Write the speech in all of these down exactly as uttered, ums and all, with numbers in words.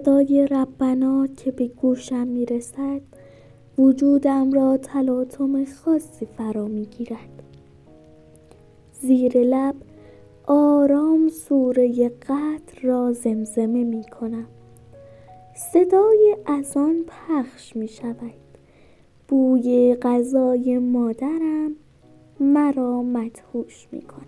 صدای ربنا که به گوشم میرسد وجودم را تلاطم خاصی فرا میگیرد. زیر لب آرام سوره قدر را زمزمه می کنم. صدای اذان پخش می شود. بوی غذای مادرم مرا مدهوش می کند.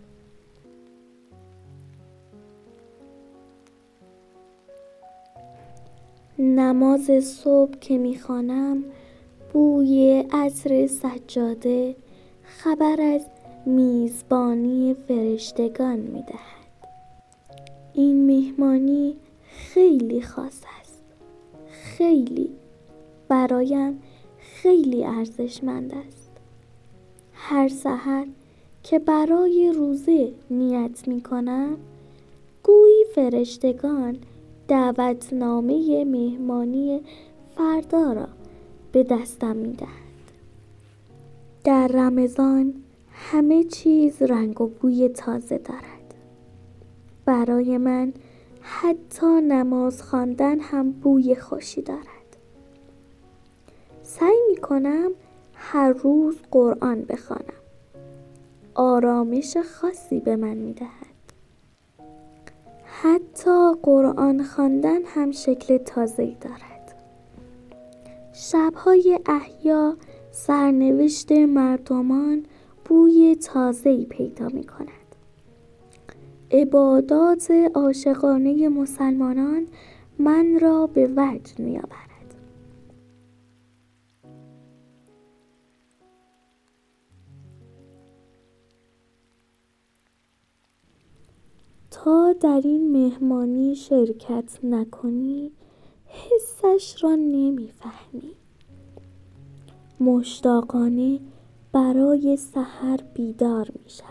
نماز صبح که می خوانم بوی عطر سجاده خبر از میزبانی فرشتگان می دهد. این مهمانی خیلی خاص است. خیلی برایم خیلی ارزشمند است. هر سحر که برای روزه نیت می کنم گویی فرشتگان دعوتنامه مهمانی فردا را به دستم می دهند. در رمضان همه چیز رنگ و بوی تازه دارد. برای من حتی نماز خواندن هم بوی خوشی دارد. سعی می کنم هر روز قرآن بخوانم. آرامش خاصی به من می دهد. حتی قرآن خواندن هم شکل تازه‌ای دارد. شب‌های احیا سرنوشت مردمان بوی تازه‌ای پیدا می کند. عبادات عاشقانه مسلمانان من را به وجد می آورد. تا در این مهمانی شرکت نکنی حسش را نمی‌فهمی. مشتاقانه برای سحر بیدار می‌شوی.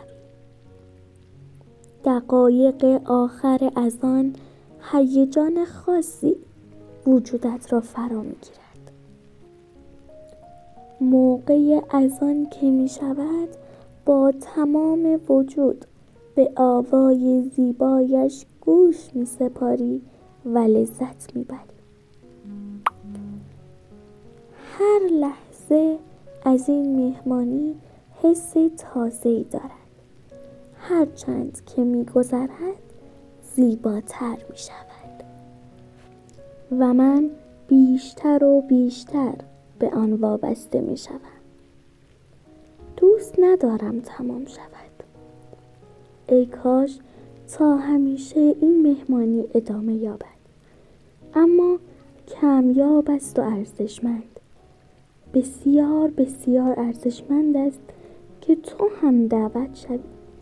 دقایق آخر اذان هیجان خاصی وجودت را فرا می‌گیرد. موقع اذان که می‌شود با تمام وجود به آوای زیبایش گوش می سپاری و لذت می بری. هر لحظه از این مهمانی حس تازه‌ای دارد. هرچند که می گذرد زیباتر می شود و من بیشتر و بیشتر به آن وابسته می شوم. دوست ندارم تمام شود. ای کاش تا همیشه این مهمانی ادامه یابد. اما کمیاب است و ارزشمند. بسیار بسیار ارزشمند است که تو هم دعوت شوی.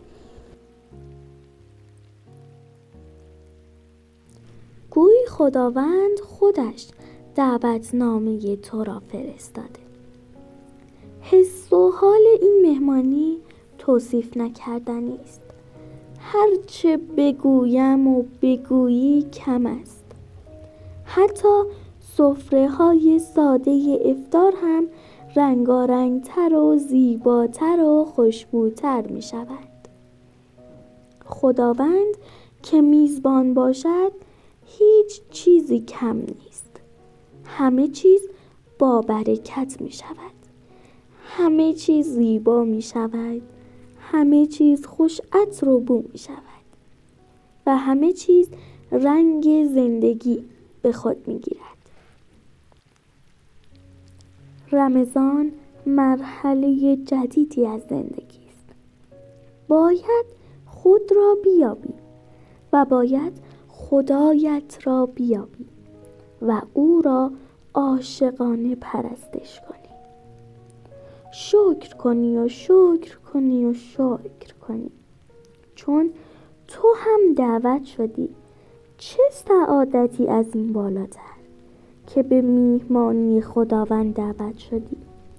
گویی خداوند خودش دعوتنامه تو را فرستاده. حس و حال این مهمانی توصیف نکردنی است. هرچه بگویم و بگویی کم است. حتی سفره های ساده افطار هم رنگارنگتر و زیباتر و خوشبوتر می شود. خداوند که میزبان باشد هیچ چیزی کم نیست. همه چیز با برکت می شود. همه چیز زیبا می شود. همه چیز خوش عطر و بو می شود و همه چیز رنگ زندگی به خود می گیرد. رمضان مرحله جدیدی از زندگی است. باید خود را بیابی و باید خدایت را بیابی و او را عاشقانه پرستش کنی. شکر کنی و شکر کنی و شکر کنی چون تو هم دعوت شدی. چه سعادتی از این بالاتر که به میهمانی خداوند دعوت شدی.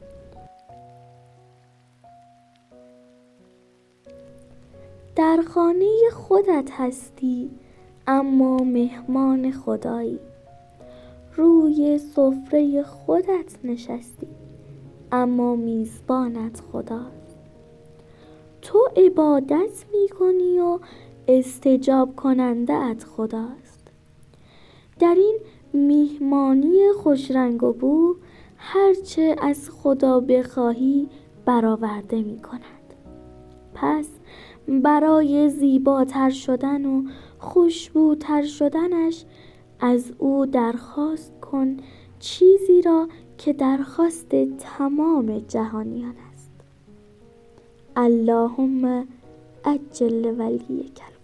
در خانه خودت هستی اما مهمان خدایی. روی سفره خودت نشستی اما میزبانت خداست. تو عبادت می کنی و استجاب کننده ات خداست. در این میهمانی خوشرنگ و بو هرچه از خدا بخواهی برآورده می کند. پس برای زیباتر شدن و خوشبوتر شدنش از او درخواست کن چیزی را که درخواست تمام جهانیان است. اللهم عجل ولیک